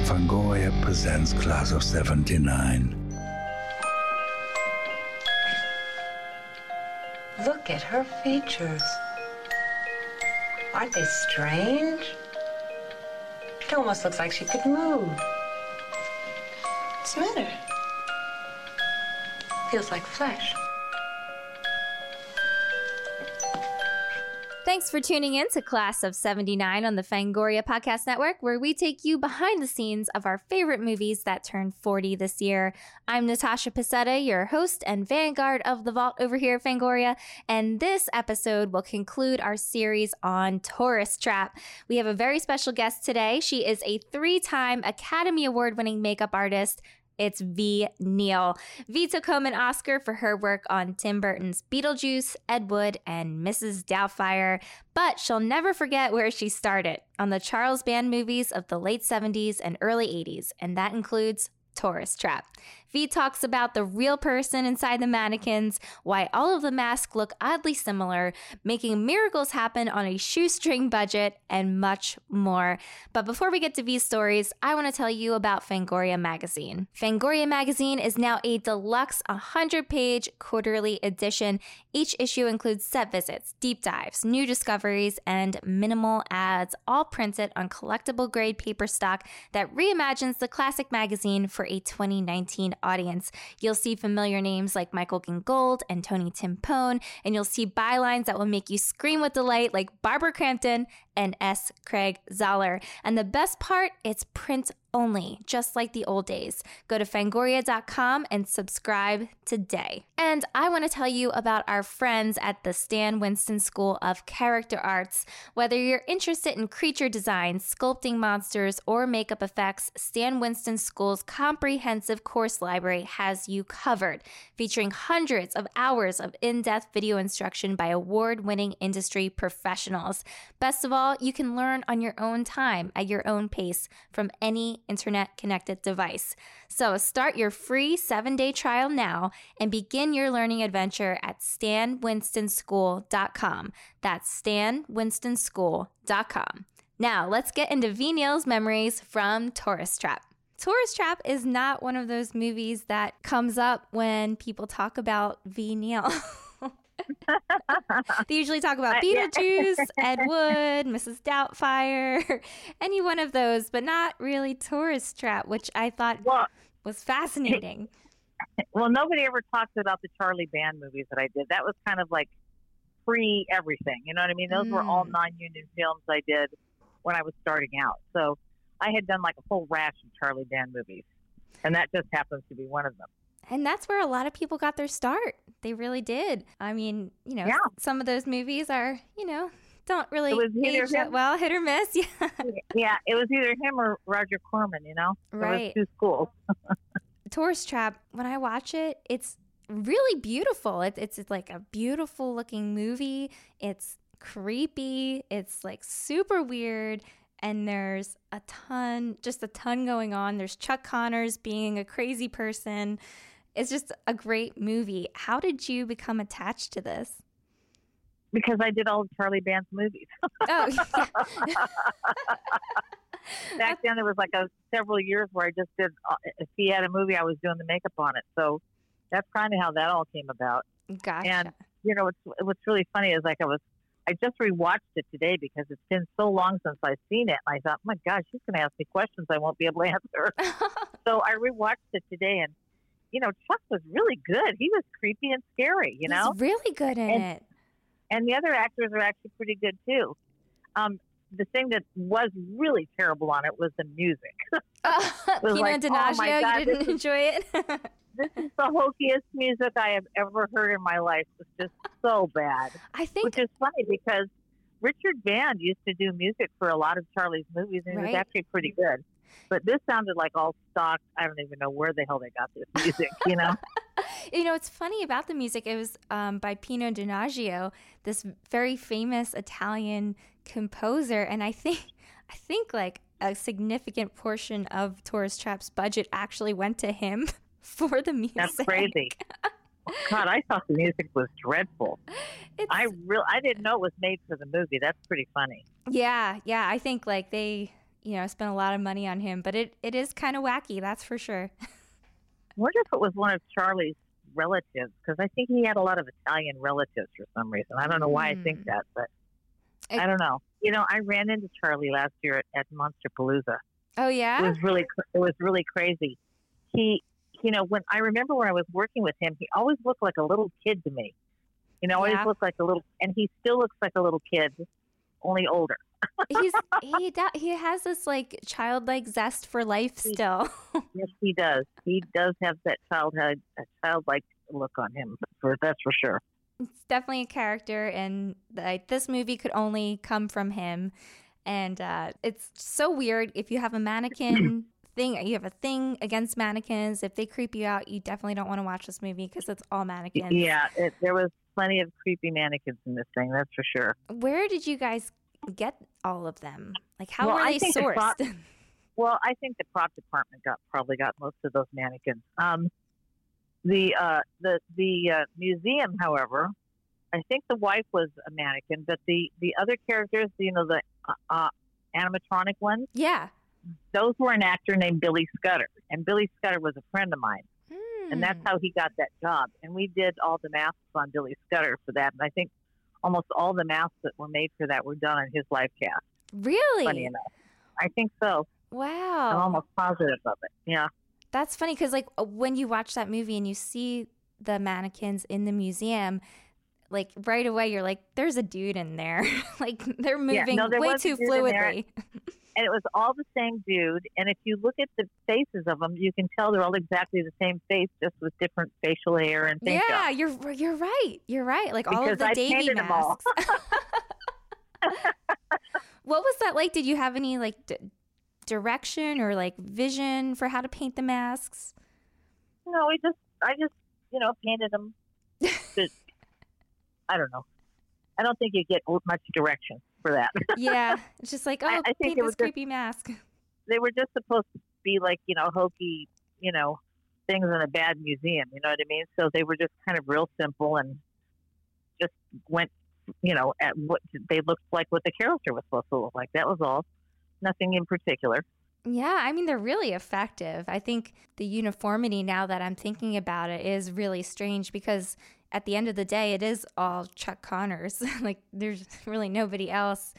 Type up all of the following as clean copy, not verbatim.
Fangoria presents Class of 79. Look at her features. Aren't they strange? It almost looks like she could move. What's the matter? Feels like flesh. Thanks for tuning in to Class of 79 on the Fangoria Podcast Network, where we take you behind the scenes of our favorite movies that turned 40 this year. I'm Natasha Pacetta, your host and vanguard of the vault over here at Fangoria, and this episode will conclude our series on Tourist Trap. We have a very special guest today. She is a 3-time Academy Award-winning makeup artist. It's V. Neal. V took home an Oscar for her work on Tim Burton's Beetlejuice, Ed Wood, and Mrs. Doubtfire, but she'll never forget where she started, on the Charles Band movies of the late 70s and early 80s, and that includes Tourist Trap. V talks about the real person inside the mannequins, why all of the masks look oddly similar, making miracles happen on a shoestring budget, and much more. But before we get to V's stories, I want to tell you about Fangoria Magazine. Fangoria Magazine is now a deluxe 100-page quarterly edition. Each issue includes set visits, deep dives, new discoveries, and minimal ads, all printed on collectible grade paper stock that reimagines the classic magazine for a 2019 audience. You'll see familiar names like Michael Gingold and Tony Timpone, and you'll see bylines that will make you scream with delight like Barbara Crampton and S. Craig Zoller. And the best part, it's print only, just like the old days. Go to Fangoria.com and subscribe today. And I want to tell you about our friends at the Stan Winston School of Character Arts. Whether you're interested in creature design, sculpting monsters, or makeup effects, Stan Winston School's comprehensive course library has you covered, featuring hundreds of hours of in-depth video instruction by award-winning industry professionals. Best of all, you can learn on your own time, at your own pace, from any internet-connected device. So start your free 7-day trial now and begin your learning adventure at stanwinstonSchool.com. That's stanwinstonSchool.com. Now, let's get into V. Neal's memories from Tourist Trap. Tourist Trap is not one of those movies that comes up when people talk about V. Neal. They usually talk about Beetlejuice, Ed Wood, Mrs. Doubtfire, any one of those, but not really Tourist Trap, which I thought was fascinating. Well, nobody ever talks about the Charlie Band movies that I did. That was kind of like pre-everything, you know what I mean? Those were all non-union films I did when I was starting out. So I had done like a whole rash of Charlie Band movies, and that just happens to be one of them. And that's where a lot of people got their start. They really did. I mean, some of those movies are, don't really age that well, hit or miss. Yeah. Yeah, it was either him or Roger Corman, Right. There was two schools. Tourist Trap, when I watch it, it's really beautiful. It's like a beautiful looking movie. It's creepy. It's like super weird. And there's a ton going on. There's Chuck Connors being a crazy person. It's just a great movie. How did you become attached to this? Because I did all of Charlie Band's movies. Oh, yeah. Back then, there was like several years where I just did, if he had a movie, I was doing the makeup on it. So that's kind of how that all came about. Gotcha. And, what's really funny is I just rewatched it today because it's been so long since I've seen it. And I thought, oh my gosh, she's going to ask me questions I won't be able to answer. So I rewatched it today, and Chuck was really good. He was creepy and scary, He's really good in it. And the other actors are actually pretty good, too. The thing that was really terrible on it was the music. Pino Donaggio, oh my God, you didn't enjoy it? This is the hokiest music I have ever heard in my life. It's just so bad. Which is funny because Richard Band used to do music for a lot of Charlie's movies, and it was actually pretty good. But this sounded like all stock. I don't even know where the hell they got this music, It's funny about the music. It was by Pino Donaggio, this very famous Italian composer. And I think like a significant portion of Tourist Trap's budget actually went to him for the music. That's crazy. God, I thought the music was dreadful. I didn't know it was made for the movie. That's pretty funny. Yeah. I think like they spent a lot of money on him, but it is kind of wacky, that's for sure. I wonder if it was one of Charlie's relatives, because I think he had a lot of Italian relatives for some reason. I don't know why I think that, but I don't know. I ran into Charlie last year at Monsterpalooza. Oh yeah? It was really crazy. He, when I was working with him, he always looked like a little kid to me. Always looked like a little, and he still looks like a little kid, only older. He has this like childlike zest for life still. Yes, he does. He does have that childlike look on him. That's for sure. It's definitely a character, and this movie could only come from him. And it's so weird. If you have a mannequin thing, you have a thing against mannequins. If they creep you out, you definitely don't want to watch this movie because it's all mannequins. Yeah, there was plenty of creepy mannequins in this thing. That's for sure. Where did you guys get all of them? Like, how were they sourced? I think the prop department probably got most of those mannequins. The museum, however, I think the wife was a mannequin, but the other characters, the animatronic ones, those were an actor named Billy Scudder, and Billy Scudder was a friend of mine, and that's how he got that job. And we did all the masks on Billy Scudder for that, and I think almost all the masks that were made for that were done on his live cast. Really? Funny enough, I think so. Wow. I'm almost positive of it. Yeah. That's funny because, like, when you watch that movie and you see the mannequins in the museum, like, right away you're like, there's a dude in there. Like, they're moving way too fluidly. And it was all the same dude. And if you look at the faces of them, you can tell they're all exactly the same face, just with different facial hair and things. Yeah, you're right. You're right. Like, all of the Davy masks. What was that like? Did you have any, like, direction or like vision for how to paint the masks? No, I just painted them. I don't know. I don't think you get much direction for that. Yeah, it's just like, I think paint this creepy mask. They were just supposed to be like, hokey, things in a bad museum. You know what I mean? So they were just kind of real simple and just went, at what they looked like, what the character was supposed to look like. That was all. Nothing in particular. Yeah, I mean, they're really effective. I think the uniformity, now that I'm thinking about it, is really strange because at the end of the day, it is all Chuck Connors. Like, there's really nobody else,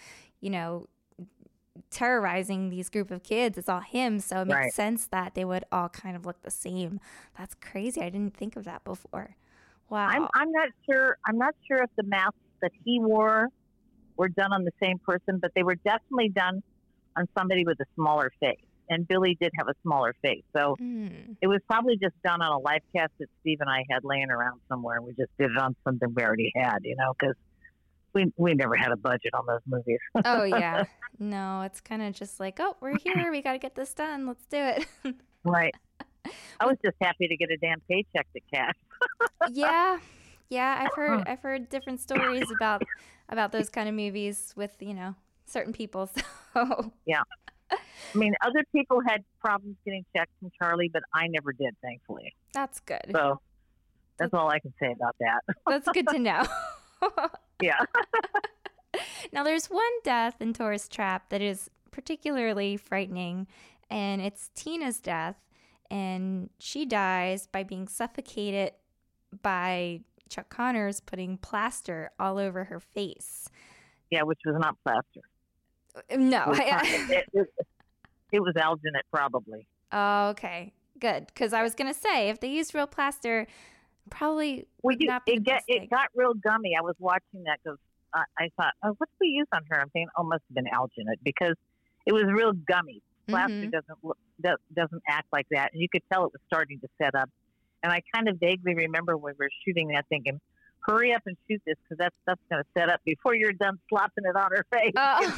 terrorizing these group of kids. It's all him. So it makes sense that they would all kind of look the same. That's crazy. I didn't think of that before. Wow. I'm not sure if the masks that he wore were done on the same person, but they were definitely done on somebody with a smaller face. And Billy did have a smaller face. So it was probably just done on a live cast that Steve and I had laying around somewhere. We just did it on something we already had, because we never had a budget on those movies. Oh, yeah. No, it's kind of just like, oh, we're here. We got to get this done. Let's do it. Right. I was just happy to get a damn paycheck to cash. Yeah. Yeah, I've heard different stories about those kind of movies with, certain people. So yeah, I mean, other people had problems getting checks from Charlie, but I never did, thankfully. That's good. So that's all I can say about that. That's good to know. Yeah. Now, there's one death in Tourist Trap that is particularly frightening, and it's Tina's death, and she dies by being suffocated by Chuck Connors putting plaster all over her face. Yeah, which was not plaster. No. It was alginate, probably. Oh, okay. Good. Because I was going to say, if they used real plaster, probably not be it got real gummy. I was watching that because I thought, what did we use on her? I'm thinking, must have been alginate because it was real gummy. Plaster doesn't act like that. And you could tell it was starting to set up. And I kind of vaguely remember when we were shooting that thinking, hurry up and shoot this because that stuff's going to set up before you're done slopping it on her face.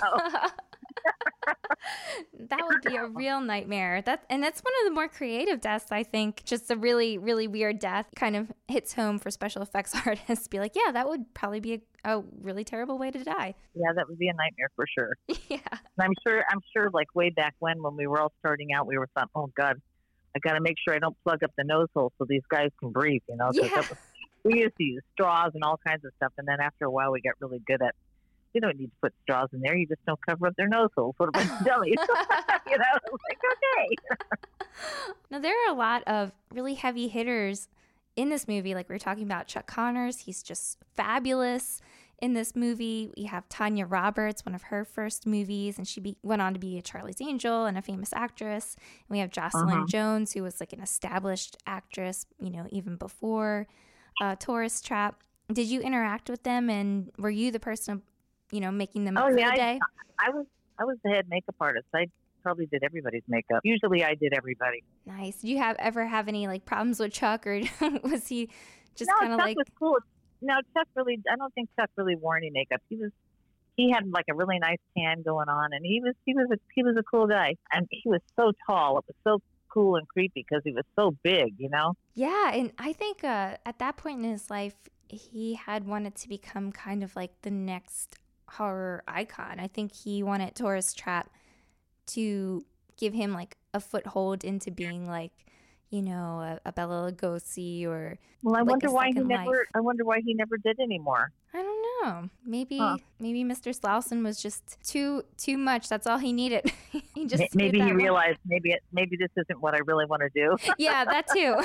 That would be a real nightmare. That's one of the more creative deaths, I think. Just a really, really weird death kind of hits home for special effects artists. Be like, yeah, that would probably be a really terrible way to die. Yeah, that would be a nightmare for sure. Yeah. And I'm sure like way back when we were all starting out, we were thought, oh God, I got to make sure I don't plug up the nose hole so these guys can breathe, Yeah. We used to use straws and all kinds of stuff. And then after a while, we got really good at We don't need to put straws in there. You just don't cover up their nose holes. What about dummies? You know, like, okay. Now, there are a lot of really heavy hitters in this movie. Like we were talking about Chuck Connors. He's just fabulous in this movie. We have Tanya Roberts, one of her first movies, and she went on to be a Charlie's Angel and a famous actress. And we have Jocelyn Jones, who was like an established actress, you know, even before Tourist Trap. Did you interact with them, and were you the person, you know, making them up for the day? I was the head makeup artist. I probably did everybody's makeup. Usually I did everybody. Nice. Did you ever have any like problems with Chuck, or was he just kind of like... was cool. No, Chuck really, I don't think Chuck really wore any makeup. He had like a really nice tan going on, and he was a cool guy. And he was so tall. It was so cool and creepy because he was so big, you know? Yeah, and I think at that point in his life, he had wanted to become kind of like the next horror icon. I think he wanted Tourist Trap to give him like a foothold into being like, you know, a Bela Lugosi or. Well, I wonder why he never did anymore. I don't know. Maybe Mr. Slauson was just too much. That's all he needed. Maybe he realized maybe this isn't what I really want to do. Yeah, that too.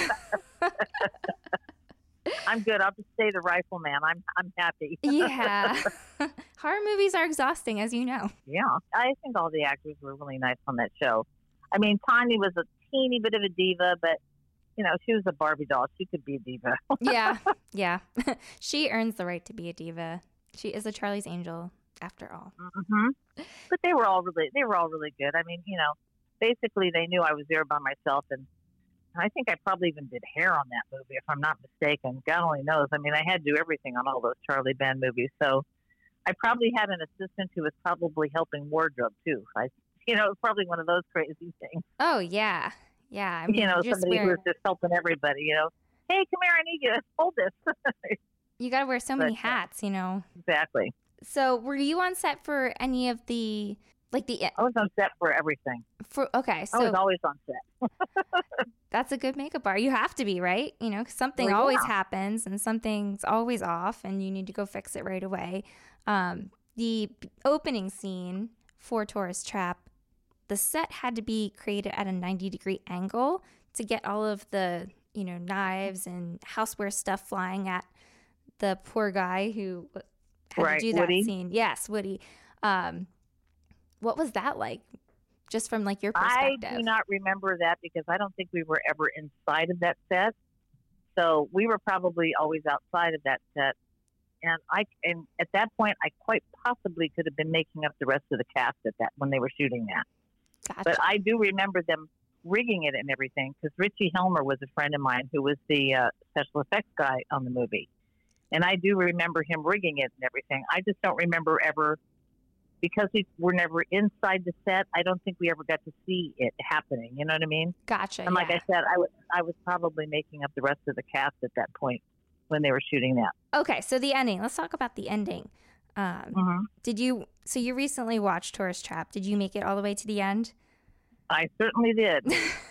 I'm good. I'll just stay the rifleman. I'm happy. Yeah. Horror movies are exhausting, as you know. Yeah. I think all the actors were really nice on that show. I mean, Tanya was a teeny bit of a diva, but, you know, she was a Barbie doll. She could be a diva. Yeah. She earns the right to be a diva. She is a Charlie's Angel, after all. Mm-hmm. But they were all really good. I mean, you know, basically they knew I was there by myself, and I think I probably even did hair on that movie, if I'm not mistaken. God only knows. I mean, I had to do everything on all those Charlie Band movies. So I probably had an assistant who was probably helping wardrobe, too. It was probably one of those crazy things. Oh, yeah. Yeah. I mean, you know, somebody who was just helping everybody, you know. Hey, come here, I need you to hold this. You got to wear so many hats, you know. Exactly. So were you on set for any of the... I was on set for everything. Okay, so I was always on set. That's a good makeup art. You have to be, right? You know, 'cause something always happens and something's always off, and you need to go fix it right away. The opening scene for Tourist Trap, the set had to be created at a 90-degree angle to get all of the, you know, knives and houseware stuff flying at the poor guy who had to do that Woody. scene. Yes, Woody. What was that like, just from like your perspective? I do not remember that because I don't think we were ever inside of that set. So we were probably always outside of that set. And at that point, I quite possibly could have been making up the rest of the cast when they were shooting that. Gotcha. But I do remember them rigging it and everything because Richie Helmer was a friend of mine who was the special effects guy on the movie. And I do remember him rigging it and everything. I just don't remember ever, because we were never inside the set, I don't think we ever got to see it happening. You know what I mean? Gotcha. And like I said, I was probably making up the rest of the cast at that point when they were shooting that. Okay, so the ending. Let's talk about the ending. So you recently watched Tourist Trap. Did you make it all the way to the end? I certainly did.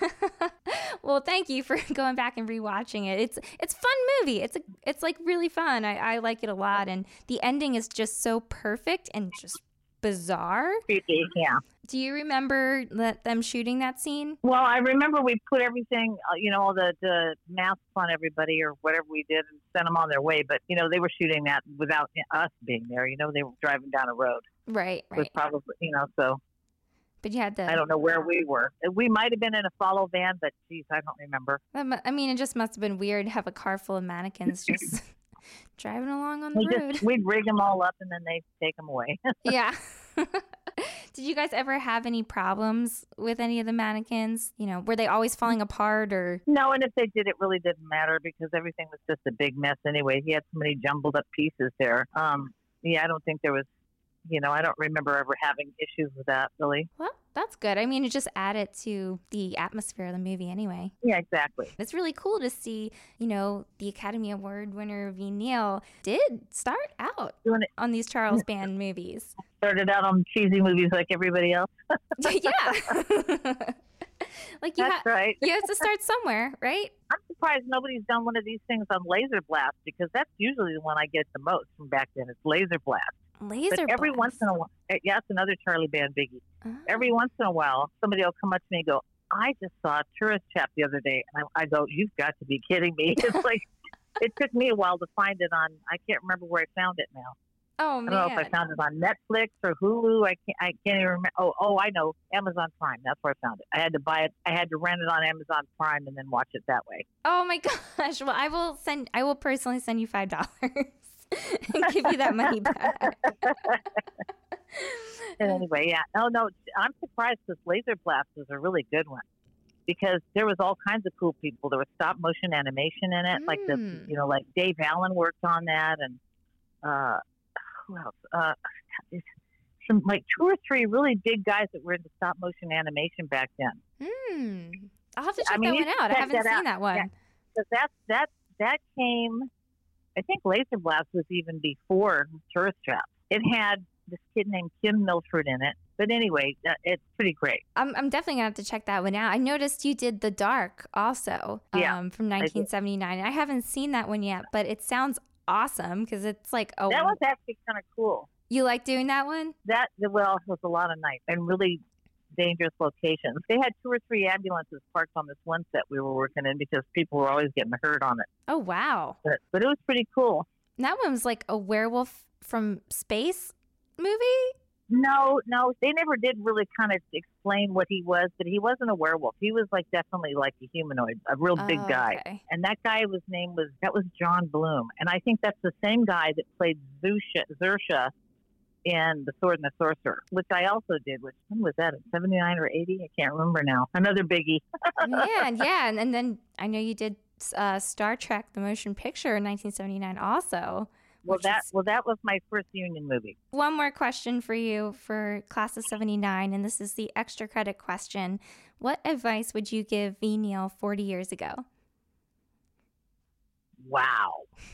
Well, thank you for going back and rewatching it. It's a fun movie. It's like really fun. I like it a lot, and the ending is just so perfect and just bizarre. Creepy, yeah. Do you remember them shooting that scene? Well, I remember we put everything, you know, all the masks on everybody or whatever we did and sent them on their way. But, you know, they were shooting that without us being there. You know, they were driving down a road. Right. It was probably, you know, so. But you had to. I don't know where we were. We might have been in a follow van, but, geez, I don't remember. I mean, it just must have been weird to have a car full of mannequins just driving along on the road. We'd rig them all up and then they'd take them away. Yeah. Did you guys ever have any problems with any of the mannequins? You know, were they always falling apart or? No, and if they did, it really didn't matter because everything was just a big mess anyway. He had so many jumbled up pieces there. Yeah, I don't think there was, you know, I don't remember ever having issues with that, really. Well, that's good. I mean, it just added to the atmosphere of the movie anyway. Yeah, exactly. It's really cool to see, you know, the Academy Award winner V. Neil did start out on these Charles Band movies. Started out on cheesy movies like everybody else. Yeah. That's right. You have to start somewhere, right? I'm surprised nobody's done one of these things on Laser Blast because that's usually the one I get the most from back then. It's Laser Blast. Laser But every Blast. once in a while, yeah, it's another Charlie Band biggie. Oh. Every once in a while, somebody will come up to me and go, I just saw Tourist Trap the other day. And I go, you've got to be kidding me. It's like, it took me a while to find it on, I can't remember where I found it now. Oh, man. I don't know if I found it on Netflix or Hulu. I can't even remember. Oh, I know. Amazon Prime. That's where I found it. I had to buy it. I had to rent it on Amazon Prime and then watch it that way. Oh my gosh. Well, I will personally send you $5 and give you that money back. And anyway, yeah. No, I'm surprised because Laser Blast was a really good one because there was all kinds of cool people. There was stop motion animation in it. Like like Dave Allen worked on that and, who else? Some like 2 or 3 really big guys that were into stop motion animation back then. I'll have to check that one out. I haven't seen that one. Yeah, that came. I think Laser Blast was even before Tourist Trap. It had this kid named Kim Milford in it. But anyway, it's pretty great. I'm definitely going to have to check that one out. I noticed you did The Dark also from 1979. I haven't seen that one yet, but it sounds awesome because it's like that was actually kind of cool. You like doing that one? That was a lot of nights and really dangerous locations. They had 2 or 3 ambulances parked on this one set we were working in because people were always getting hurt on it. Oh wow! But it was pretty cool. And that one was like a werewolf from space movie. No, they never did really kind of explain what he was, but he wasn't a werewolf. He was like definitely like a humanoid, a real big guy. Okay. And that guy was John Bloom. And I think that's the same guy that played Zersha in The Sword and the Sorcerer, which I also did. When was that? 79 or 80? I can't remember now. Another biggie. yeah. And then I know you did Star Trek, the motion picture in 1979 also. Well, that was my first union movie. One more question for you for Class of 79, and this is the extra credit question. What advice would you give V. Neal 40 years ago? Wow.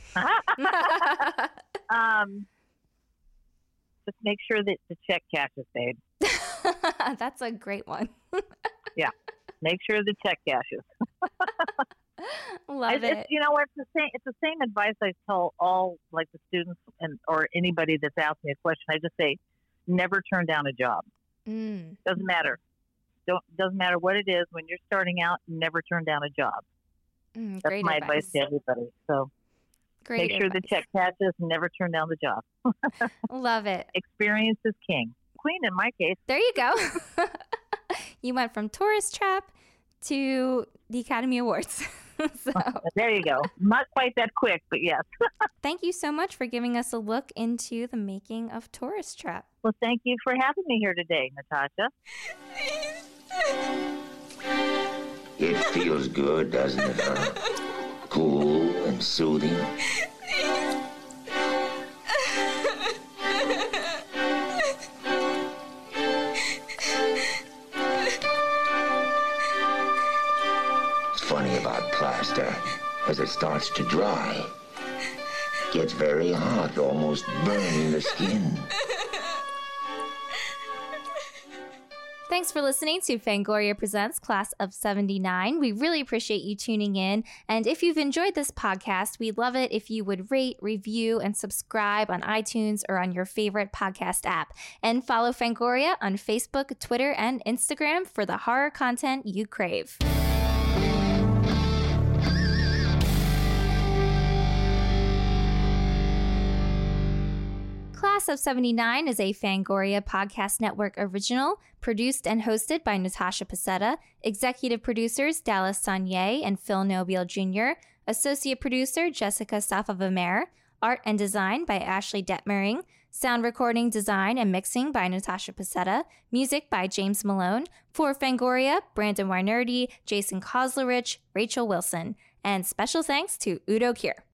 Just make sure that the check cash is paid. That's a great one. Yeah. Make sure the check cashes. Love it. You know what? It's the same advice I tell all like the students or anybody that's asked me a question. I just say, never turn down a job. Doesn't matter. Doesn't matter what it is. When you're starting out, never turn down a job. That's my advice to everybody. So make sure the check catches and never turn down the job. Love it. Experience is king. Queen in my case. There you go. You went from Tourist Trap to the Academy Awards. So. There you go. Not quite that quick, but yes. Thank you so much for giving us a look into the making of Tourist Trap. Well, thank you for having me here today, Natasha. It feels good, doesn't it, huh? Cool and soothing. Funny about plaster, as it starts to dry, gets very hot, almost burning the skin. Thanks for listening to Fangoria Presents Class of 79. We really appreciate you tuning in. And if you've enjoyed this podcast, we'd love it if you would rate, review, and subscribe on iTunes or on your favorite podcast app. And follow Fangoria on Facebook, Twitter, and Instagram for the horror content you crave. Class of 79 is a Fangoria Podcast Network original, produced and hosted by Natasha Pacetta, executive producers Dallas Saunier and Phil Nobile Jr., associate producer Jessica Safa-Vamer, art and design by Ashley Detmering, sound recording, design, and mixing by Natasha Pacetta, music by James Malone, for Fangoria, Brandon Weinerdie, Jason Koslerich, Rachel Wilson, and special thanks to Udo Kier.